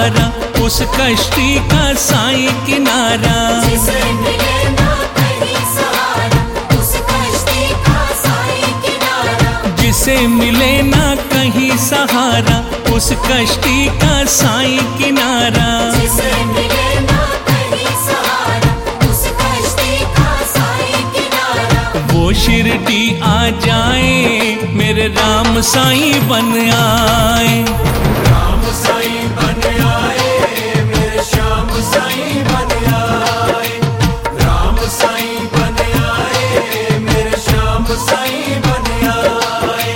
सहारा, उस कश्ती का साई किनारा। जिसे मिले ना कहीं सहारा, उस कश्ती का साई किनारा। जिसे मिले ना कहीं सहारा, उस कश्ती का साई किनारा। जिसे मिले ना कहीं सहारा, उस कश्ती का साई किनारा। वो शिरडी आ जाए, मेरे राम साई बन आए। राम साई बन आए, मेरे श्याम साई बन आए। राम साई बन आए, मेरे श्याम साई बन आए।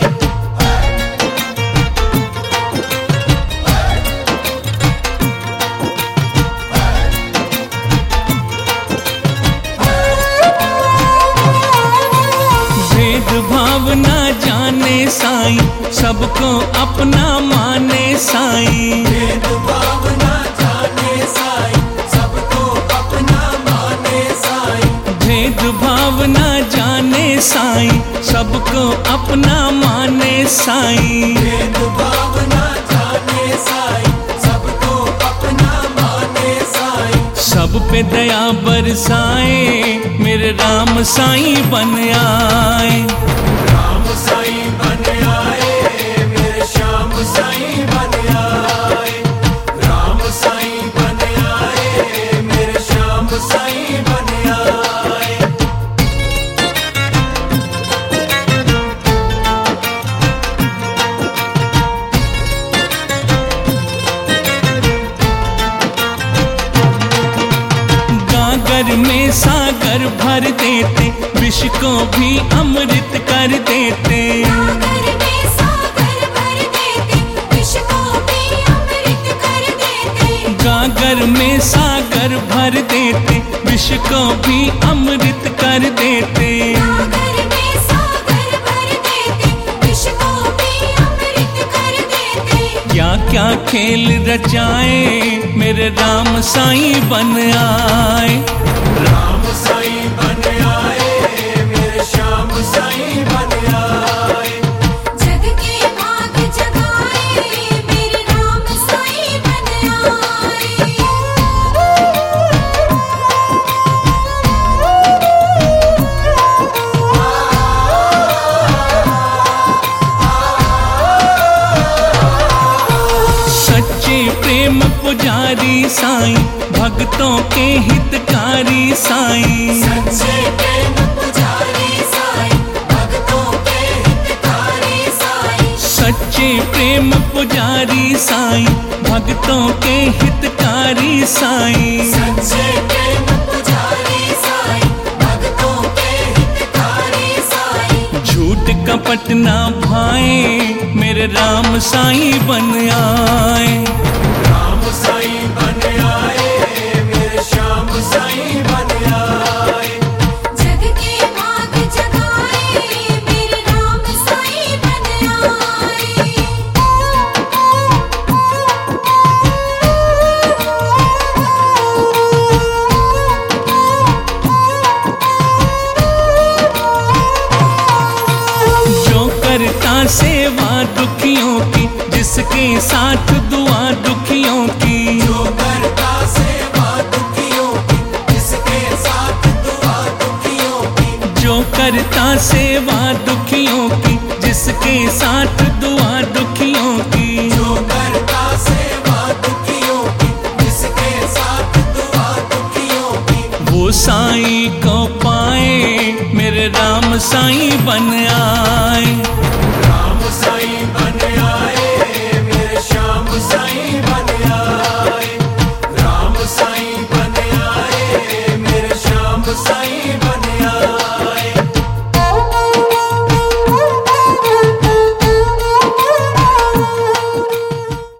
भेदभाव ना जाने साई, सबको अपना माने साई। भेदभाव ना जाने साई, सबको अपना माने साई। भेदभाव ना जाने साई, सबको अपना माने साई। भेदभाव ना जाने साई, सबको अपना माने साई। सब पे दया बरसाए, मेरे राम साई बन आए। राम साई बन आए, मेरे श्याम साई बन आए। राम साई बन आए, मेरे श्याम साई बन आए। गागर में सागर भर देते, विष को भी अमृत कर देते। सागर में सागर भर देते, विष को भी अमृत कर देते। गागर में सागर भर देते, विष को भी अमृत कर देते। सागर में सागर भर देते, विष को भी अमृत कर देते। क्या क्या खेल रचाए, मेरे राम साई बन आए। राम साई बन आए, मेरे श्याम साई बन आए। जग के भाग जगाए, मेरे राम साई बन आए। सच्चे प्रेम पुजारी साई, भक्तों के हितकारी साई। सच्चे प्रेम पुजारी साई, भक्तों के हितकारी साई। सच्चे प्रेम पुजारी साई, भक्तों के हितकारी साई। सच्चे प्रेम पुजारी साई, भक्तों के हितकारी साई। झूठ कपट ना भाए, मेरे राम साई बन आए। राम साई बन आए, मेरे श्याम साई बन आए। जग के भाग जगाए, मेरे राम साई बन आए। जो करता सेवा दुखियों की, जिसके साथ दुआ दुखियों की। जो करता सेवा दुखियों की, जिसके साथ दुआ दुखियों की। जो करता सेवा दुखियों की, जिसके साथ दुआ दुखियों की। जो करता सेवा दुखियों की, जिसके साथ दुआ दुखियों की। वो साई को पाए, मेरे राम साई बन आए।